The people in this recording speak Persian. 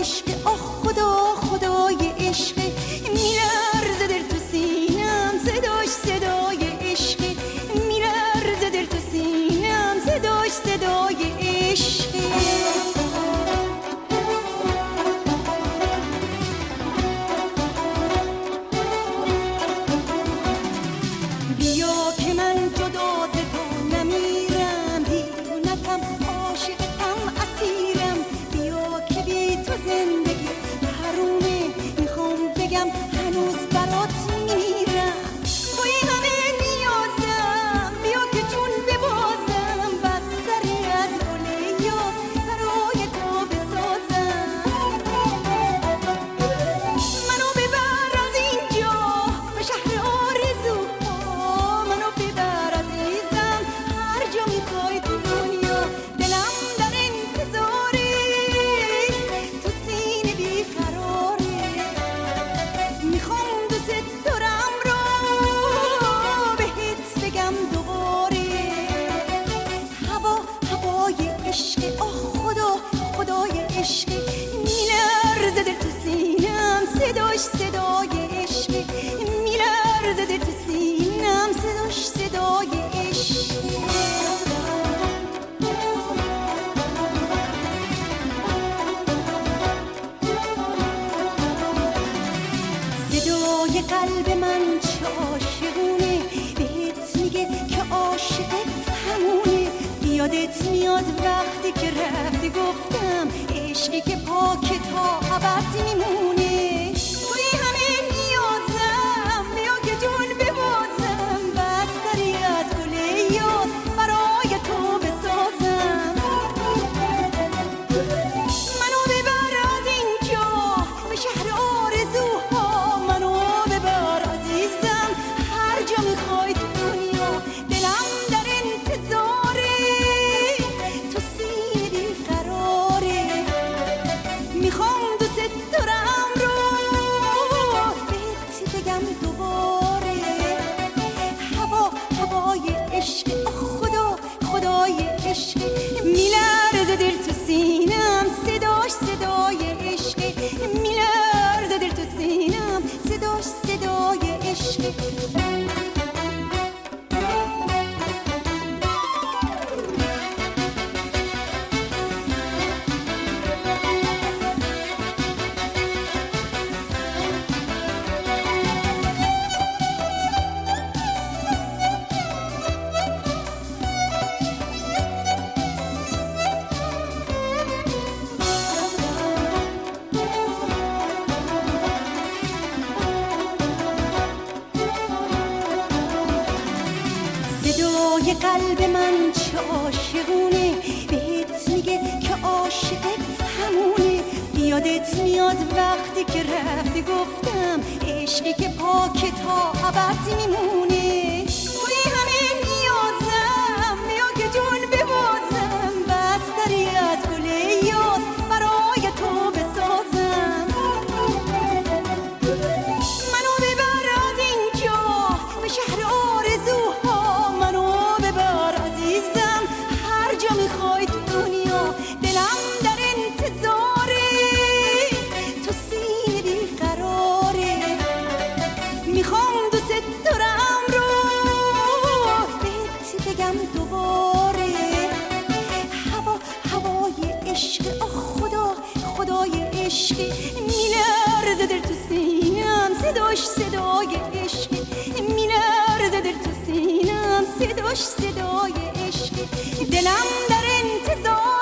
عشق، آه خدا خدای عشق، میلرزه دل تو سینم صداش صدای عشق، میلرزه دل تو سینم صداش صدای عشق. بیا که من جدا ز تو نمیرم، دیوونتم عاشقتم اسیرم، بیا که بی تو زندگی حرومه، میخوام بگم هنوز برات میمیرم. توی همه نیازم، بیا که جون ببازم، بستری از گل یاس برای تو بسازم. منو ببر از اینجا به شهر آرزوها، منو ببر عزیزم هر جا میخوای تو دنیا، دلم در انتظاره، تو سینه بیقراره، میخوام دوست دارم رو بهت بگم دوباره. هوای عشق، آه خدا خدای عشق، میلرزه دل تو سینم صداش صدای عشق، میلرزه دل تو سینم صداش صدای عشق. صدای قلب من چه عاشقونه، بهت میگه که عاشق همونه. یادت میاد وقتی که رفتی گفتم عشقی که پاک تا ابد میمونه. توی همه نیازم، بیا که جون ببازم، بستری از گل یاس برای تو بسازم. منو ببر از اینجا به شهر آرزوها، منو ببر عزیزم هر جا میخوای تو دنیا، دلم در انتظاره، تو سینه بیقراره، میخوام دوست دارم رو بهت بگم دوباره. هوای عشق، آه خدا خدای عشق، میلرزه دل تو سینم صداش صدای عشق، میلرزه دل تو سینم صداش صدای عشق. صدای قلب من چه عاشقونه، بهت میگه که عاشق همونه. یادت میاد وقتی که رفتی گفتم عشقی که پاک تا ابد میمونه. توی همه نیازم، بیا که جون ببازم، بستری از گل یاس برای تو بسازم. منو ببر از اینجا به شهر آرزوها، منو ببر عزیزم هر جا میخوای تو دنیا، دلم در انتظاره، تو سینه بیقراره، میخوام دوست دارم رو بهت بگم دوباره. هوای عشق، آه خدا خدای عشق، میلرزه دل تو سینم صداش صدای عشق، میلرزه دل تو سینم صداش صدای عشق، دلم در انتظار